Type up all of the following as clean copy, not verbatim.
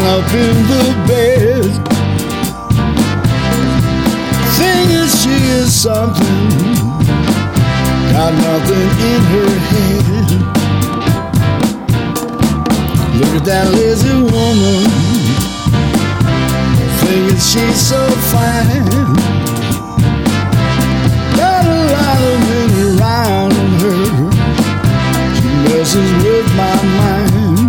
up in the bed, thinking she is something, got nothing in her head. Look at that lazy woman, thinking she's so fine, got a lot of men around her, she messes with my mind.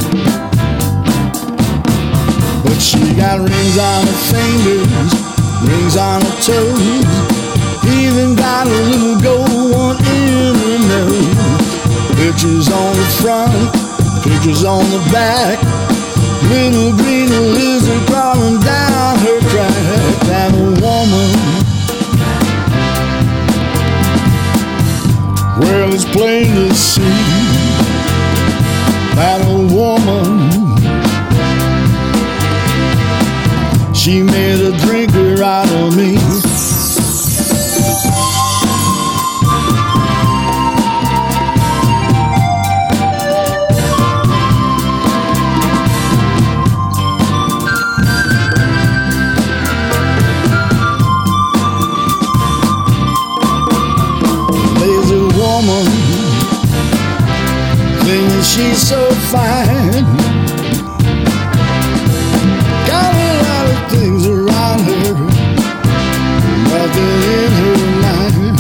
But she got rings on her fingers, rings on her toes, even got a little gold one in her nose. Pictures on the front, pictures on the back, little green lizard crawling down her track. That woman, well, it's plain to see that a woman, she made a drinker out of me. Lazy woman, thinking she's so fine, got a lot of things around her, nothing in her mind.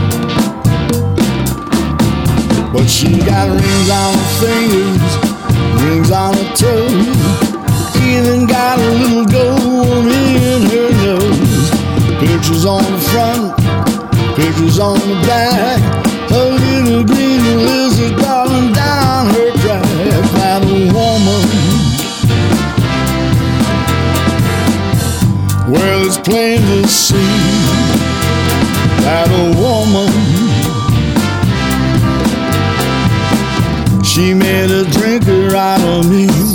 But she got rings on her fingers, rings on her toes, even got a little gold in her nose. Pictures on the front, pictures on the back, a little green lizard crawling down her track. That woman, well, it's plain to see that a woman, she made a drinker out of me.